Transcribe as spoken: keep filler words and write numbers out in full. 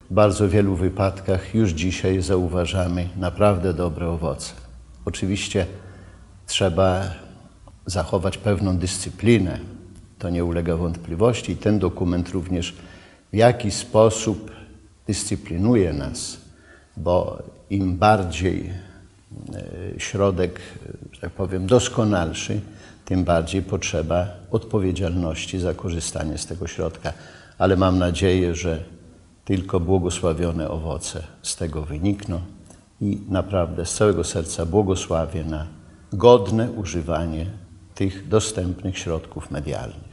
w bardzo wielu wypadkach już dzisiaj zauważamy naprawdę dobre owoce. Oczywiście trzeba zachować pewną dyscyplinę, to nie ulega wątpliwości. I ten dokument również w jakiś sposób dyscyplinuje nas, bo im bardziej środek, że tak powiem, doskonalszy, tym bardziej potrzeba odpowiedzialności za korzystanie z tego środka. Ale mam nadzieję, że tylko błogosławione owoce z tego wynikną i naprawdę z całego serca błogosławię na godne używanie tych dostępnych środków medialnych.